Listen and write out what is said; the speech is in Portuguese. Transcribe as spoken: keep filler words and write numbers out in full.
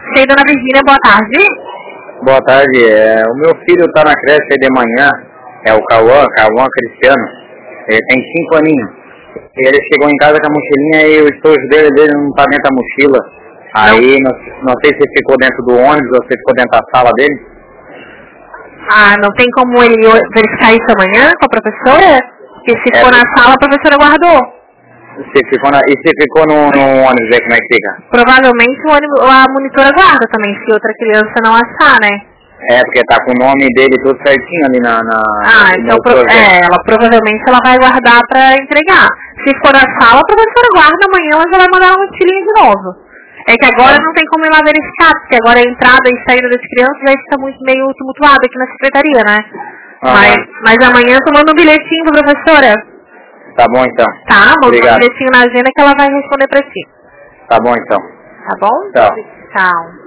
Sei, dona Virgínia, boa tarde. Boa tarde, é, o meu filho tá na creche aí de manhã, é o Cauã, Cauã Cristiano, ele tem cinco aninhos. Ele chegou em casa com a mochilinha e o estojo dele, dele não tá dentro da mochila. Aí não, não sei se ficou dentro do ônibus ou se ficou dentro da sala dele. Ah, não tem como ele verificar isso amanhã com a professora? Porque se É, for na sala, a professora guardou. Se ficou na, e se ficou no, no ônibus aí, como é que fica? Provavelmente o ônibus, a monitora guarda também, se outra criança não achar, né? É, porque tá com o nome dele tudo certinho ali na... na ah, no então pro, é, ela provavelmente ela vai guardar pra entregar. Se for na sala, a professora guarda, amanhã ela já vai mandar uma mochilinha de novo. É que agora não tem como ir lá verificar, porque agora a entrada e saída das crianças vai ficar muito meio tumultuado aqui na secretaria, né? Ah, mas, mas amanhã eu tô mandando um bilhetinho pra professora. Tá bom então. Tá, manda um Obrigado. bilhetinho na agenda que ela vai responder pra ti. Tá bom então. Tá bom? Tchau. Tchau.